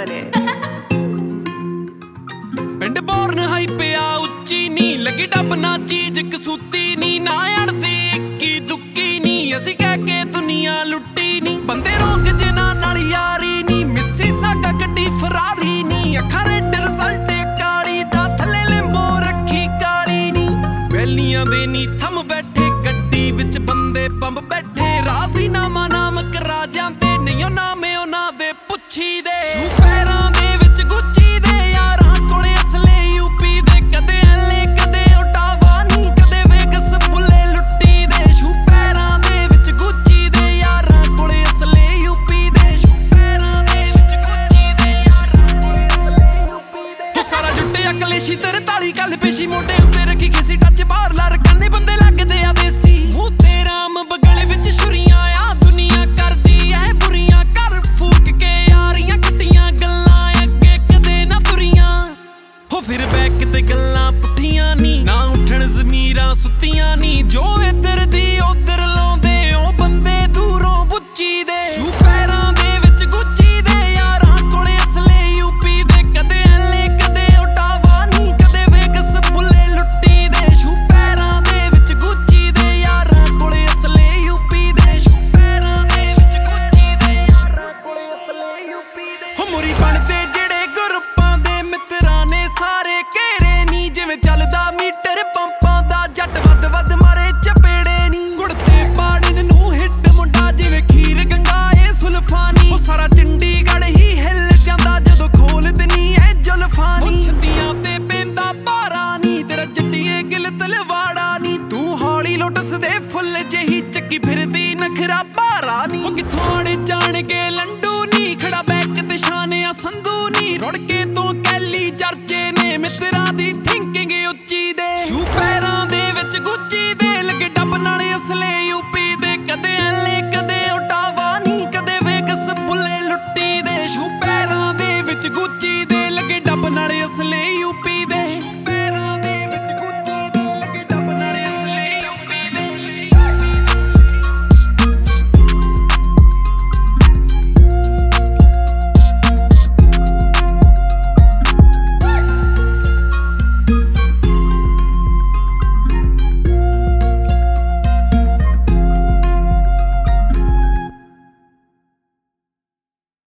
ਨੇ। ਪਿੰਡ born high ਪਿਆ ਉੱਚੀ ਨੀ, ਲੱਗੀ ਡੱਬ ਨਾ ਚੀਜ਼ ਕਸੂਤੀ ਨੀ, ਨਾ ਅੜਦੀ ਇੱਕੀ ਦੁੱਕੀ ਨੀ, ਅਸੀਂ ਕਹਿ ਕੇ ਦੁਨੀਆ ਲੁੱਟੀ ਨੀ। ਬੰਦੇ ਰੋਕ ਜਿਨ੍ਹਾਂ ਨਾਲ ਯਾਰੀ ਨੀ, ਮਿੱਸੀ ਸਾਕਾ ਗੱਡੀ ਫਰਾਰੀ ਨੀ, ਅੱਖਾਂ ਰੈਡ ਰਿਜ਼ਲਟ ਕਾਲੀ ਦਾ ਥੱਲੇ ਲਿੰਬੋ ਰੱਖੀ ਕਾਲੀ ਨੀ। ਵੈਲੀਆਂ ਦੇ ਨੀ ਥੰਮ ਬੈਠੇ, ਗੱਡੀ ਵਿੱਚ ਬੰਦੇ ਪੰਬ ਬੈਠੇ, ਰਾਜ਼ੀਨਾਮਾ ਨਾਮ ਕਰਾ ਜਾਂਦੇ, ਨਹੀਂ ਉਹ ਨਾਮੇ ਉਹਨਾਂ ਦੇ ਪੁੱਛੀ ਦੇ। ਪੈਰਾਂ ਦੇ ਵਿੱਚ ਗੁੱਚੀ ਦੇ ਯਾਰਾਂ ਕੋਲੇ ਅਸਲੇ ਯੂਪੀ ਦੇ, ਕਦੇ ਐਲੇ ਕਦੇ ਉਟਾਵਾ ਨੀ, ਕਦੇ ਵੇਗਸ ਬੁੱਲੇ ਲੁੱਟੀ ਦੇ। ਪੈਰਾਂ ਦੇ ਵਿੱਚ ਗੁੱਚੀ ਦੇ ਯਾਰਾਂ ਕੋਲੇ ਅਸਲੇ ਯੂਪੀ ਦੇ, ਪੈਰਾਂ ਦੇ ਵਿੱਚ ਗੁੱਚੀ ਦੇ ਯਾਰਾਂ ਕੋਲੇ ਅਸਲੇ ਯੂਪੀ ਦੇ। ਤੂੰ ਸਾਰਾ ਜੁੱਟਿਆ ਕਲੇਸ਼ੀ ਤੇਰੇ ਤਾਲੀ ਕੱਲ ਪੇਸ਼ੀ, ਮੋਢੇ ਉੱਤੇ ਰੱਖੀ ਕਿਸੇ ਟੱਚ ਬਾਹਰ ਲਾ ਰਕਾਨੇ, ਬੰਦੇ ਲੱਗਦੇ ਆ ਦੇਸੀ। ਮੂੰਹ ਤੇ ਰਾਮ ਬਗਲੇ ਵਿੱਚ ਛੁਰੀਆਂ ਆ, ਦੁਨੀਆ ਕਰਦੀ ਐ ਬੁਰੀਆਂ, ਘਰ ਫੂਕ ਕੇ ਯਾਰੀਆਂ ਕਿੱਟੀਆਂ ਗੱਲਾਂ ਅੱਗੇ ਕਦੇ ਨਾ ਤੁਰੀਆਂ। ਹੋ ਫਿਰ ਬੈਕ ਤੇ ਗੱਲਾਂ ਪੁੱਠੀਆਂ ਨੀ, ਨਾ ਉੱਠਣ ਜ਼ਮੀਰਾਂ ਸੁੱਤੀਆਂ ਨੀ, ਜੋ ਇੱਧਰ ਦੀ ਉੱਧਰ ਲਾਉਂਦੇ ਉਹ ਬੰਦੇ ਦੂਰੋਂ ਬੁੱਚੀ ਦੇ। ਪੈਰਾਂ ਦੇ ਵਿੱਚ ਗੁੱਚੀ ਦੇ ਯਾਰਾਂ ਕੋਲੇ ਅਸਲੇ ਯੂਪੀ ਦੇ, ਕਦੇ ਐਲੇ ਕਦੇ ਉਟਾਵਾ ਨੀ, ਕਦੇ ਵੇਗਸ ਬੁੱਲੇ ਲੁੱਟੀ ਦੇ। ਪੈਰਾਂ ਦੇ ਵਿੱਚ ਗੁੱਚੀ ਦੇ ਯਾਰਾਂ ਕੋਲੇ ਅਸਲੇ ਯੂਪੀ ਦੇ, ਪੈਰਾਂ ਦੇ ਵਿੱਚ ਗੁੱਚੀ ਦੇ ਯਾਰਾਂ ਕੋਲੇ ਅਸਲੇ ਯੂਪੀ ਦੇ। ਹੋ ਮੁਰੀ ਬਣਦੇ ਜਿਹੜੇ ਗਰੁੱਪਾਂ ਦੇ ਮਿੱਤਰਾਂ ਨੇ ਸਾਰੇ ਘੇਰੇ ਨੀ, ਜਿਵੇਂ ਚੱਲਦਾ ਮੀਟਰ ਪੰਪਾਂ ਦਾ, ਜੱਟ ਵੱਧ ਵੱਧ ਮਾਰੇ ਚਪੇੜੇ ਨੀ। ਗੁੜਤੇ ਪਾੜਨ ਨੂੰ ਹਿੱਟ ਮੁੰਡਾ ਜਿਵੇਂ ਖੀਰ ਗੰਗਾ ਏ ਸੁਲਫਾਨੀ, ਉਹ ਸਾਰਾ ਚੰਡੀਗੜ੍ਹ ਹੀ ਹਿੱਲ ਜਾਂਦਾ ਜਦੋਂ ਖੋਲ ਦਿਨੀ ਐ ਜੁਲਫਾਨੀ। ਛੱਤੀਆਂ ਤੇ ਪੈਂਦਾ ਭਾਰਾ ਨੀ, ਤੇਰਾ ਜੱਟੀਏ ਗਿਲ ਤਲਵਾੜਾ ਨੀ, ਤੂੰ ਹੌਲੀ ਲੋਟਸ ਦੇ ਫੁੱਲ ਜਿਹੀ ਚੱਕੀ ਫਿਰਦੀ ਨਖਰਾ ਭਾਰਾ ਨੀ। ਉਹ ਕਿੱਥੋਂ ਆੜੇ ਜਾਣ ਕੇ